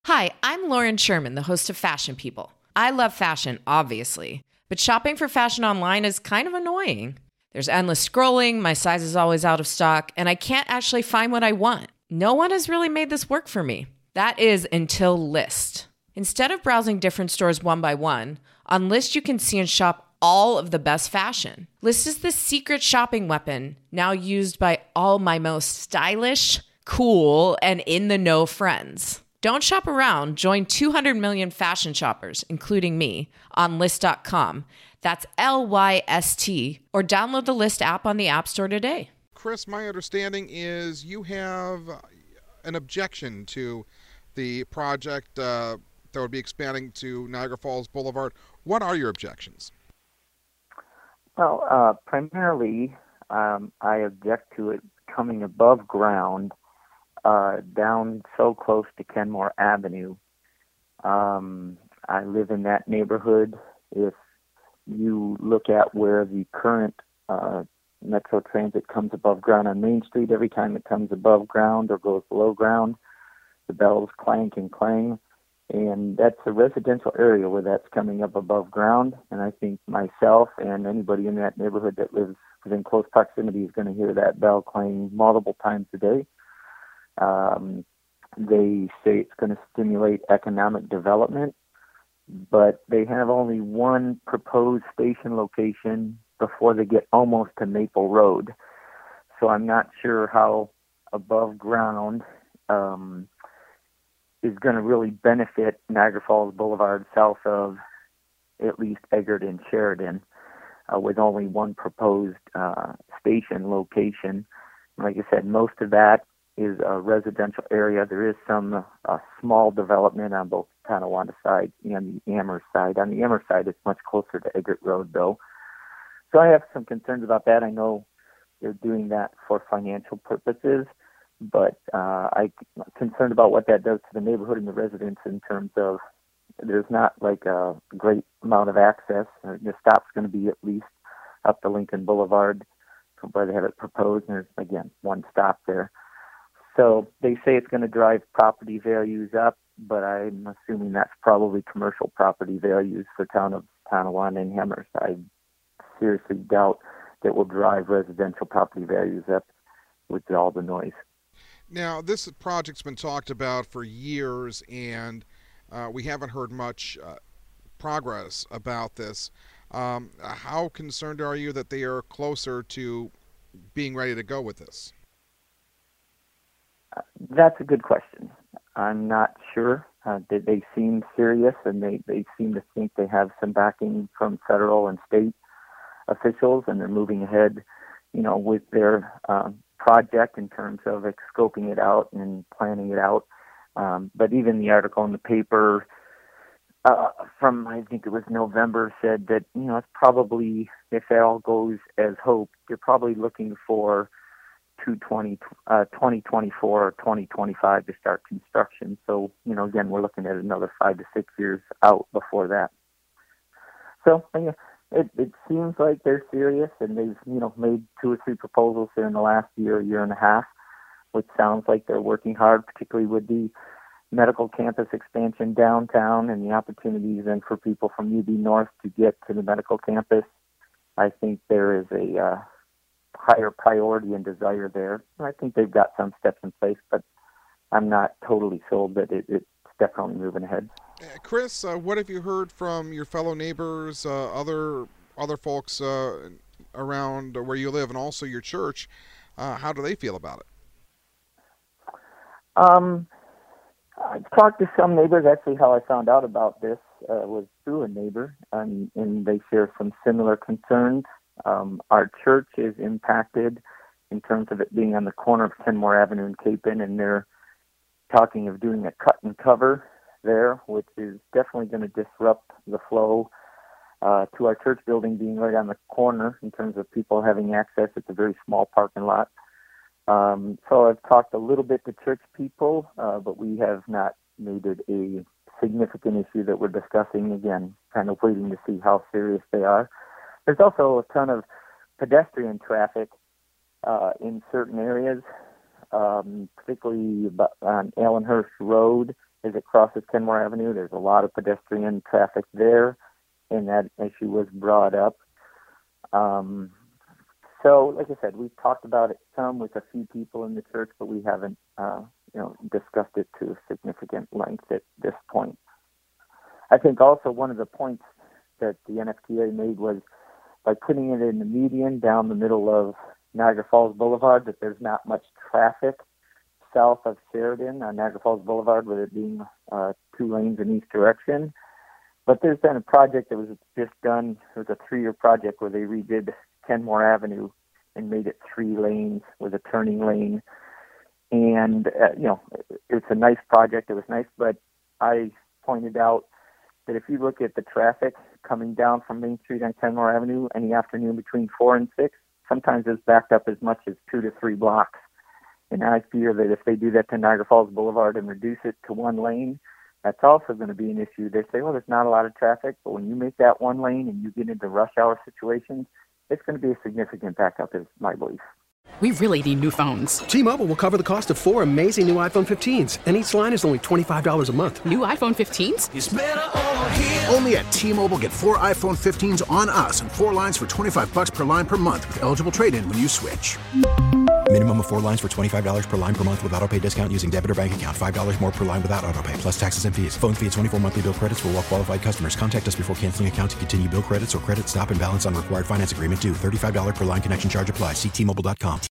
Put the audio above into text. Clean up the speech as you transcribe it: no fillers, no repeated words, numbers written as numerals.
Hi, I'm Lauren Sherman, the host of Fashion People. I love fashion, obviously, but shopping for fashion online is kind of annoying. There's endless scrolling, my size is always out of stock, and I can't actually find what I want. No one has really made this work for me. That is until Lyst. Instead of browsing different stores one by one, on Lyst you can see and shop all of the best fashion. Lyst is the secret shopping weapon now used by all my most stylish, cool, and in-the-know friends. Don't shop around. Join 200 million fashion shoppers, including me, on Lyst.com. That's Lyst, or download the Lyst app on the App Store today. Chris, my understanding is you have an objection to the project that would be expanding to Niagara Falls Boulevard. What are your objections? Well, primarily, I object to it coming above ground down so close to Kenmore Avenue. I live in that neighborhood. If you look at where the current Metro Transit comes above ground on Main Street, every time it comes above ground or goes below ground, the bells clank and clang. And that's a residential area where that's coming up above ground. And I think myself and anybody in that neighborhood that lives within close proximity is going to hear that bell clang multiple times a day. They say it's going to stimulate economic development, but they have only one proposed station location before they get almost to Maple Road. So I'm not sure how above ground is going to really benefit Niagara Falls Boulevard south of at least Eggert and Sheridan, with only one proposed station location. Like I said, most of that is a residential area. There is some small development on both the Tonawanda side and the Amherst side. On the Amherst side, it's much closer to Eggert Road, though. So I have some concerns about that. I know they're doing that for financial purposes, but I'm concerned about what that does to the neighborhood and the residents in terms of there's not like a great amount of access. The stop's going to be at least up to Lincoln Boulevard where they have it proposed, and there's, again, one stop there. So they say it's going to drive property values up, but I'm assuming that's probably commercial property values for town of Tonawanda and Amherst. I seriously doubt that will drive residential property values up with all the noise. Now, this project's been talked about for years, and we haven't heard much progress about this. How concerned are you that they are closer to being ready to go with this? That's a good question. I'm not sure. They seem serious, and they seem to think they have some backing from federal and state officials, and they're moving ahead, with their project in terms of scoping it out and planning it out. But even the article in the paper from, I think it was November, said that, it's probably, if it all goes as hoped, they're probably looking for 2024 or 2025 to start construction. So, again, we're looking at another 5 to 6 years out before that. So, it seems like they're serious, and they've, made 2 or 3 proposals here in the last year and a half, which sounds like they're working hard, particularly with the medical campus expansion downtown and the opportunities then for people from UB North to get to the medical campus. I think there is a higher priority and desire there. I think they've got some steps in place, but I'm not totally sold that it's definitely moving ahead. Chris, what have you heard from your fellow neighbors, other folks around where you live, and also your church? How do they feel about it? I've talked to some neighbors. Actually, how I found out about this was through a neighbor, and they share some similar concerns. Our church is impacted in terms of it being on the corner of Kenmore Avenue and Capon, and they're talking of doing a cut and cover there, which is definitely going to disrupt the flow to our church building being right on the corner in terms of people having access. It's a very small parking lot. So I've talked a little bit to church people, but we have not made it a significant issue that we're discussing. Again, kind of waiting to see how serious they are. There's also a ton of pedestrian traffic in certain areas, particularly on Allenhurst Road. as it crosses Kenmore Avenue. There's a lot of pedestrian traffic there, and that issue was brought up. So, like I said, we've talked about it some with a few people in the church, but we haven't, discussed it to a significant length at this point. I think also one of the points that the NFTA made was by putting it in the median down the middle of Niagara Falls Boulevard, that there's not much traffic south of Sheridan on Niagara Falls Boulevard, with it being 2 lanes in each direction. But there's been a project that was just done. It was a 3-year project where they redid Kenmore Avenue and made it 3 lanes with a turning lane. And, it's a nice project. It was nice, but I pointed out that if you look at the traffic coming down from Main Street on Kenmore Avenue any afternoon between 4 and 6, sometimes it's backed up as much as 2 to 3 blocks. And I fear that if they do that to Niagara Falls Boulevard and reduce it to 1 lane, that's also going to be an issue. They say, well, there's not a lot of traffic, but when you make that 1 lane and you get into rush hour situations, it's going to be a significant backup, is my belief. We really need new phones. T-Mobile will cover the cost of 4 amazing new iPhone 15s, and each line is only $25 a month. New iPhone 15s? It's better over here. Only at T-Mobile, get 4 iPhone 15s on us and 4 lines for $25 per line per month with eligible trade-in when you switch. Minimum of 4 lines for $25 per line per month with autopay discount using debit or bank account. $5 more per line without autopay, plus taxes and fees. Phone fee at 24 monthly bill credits for well-qualified customers. Contact us before canceling account to continue bill credits or credit stop and balance on required finance agreement due. $35 per line connection charge applies. See T-Mobile.com.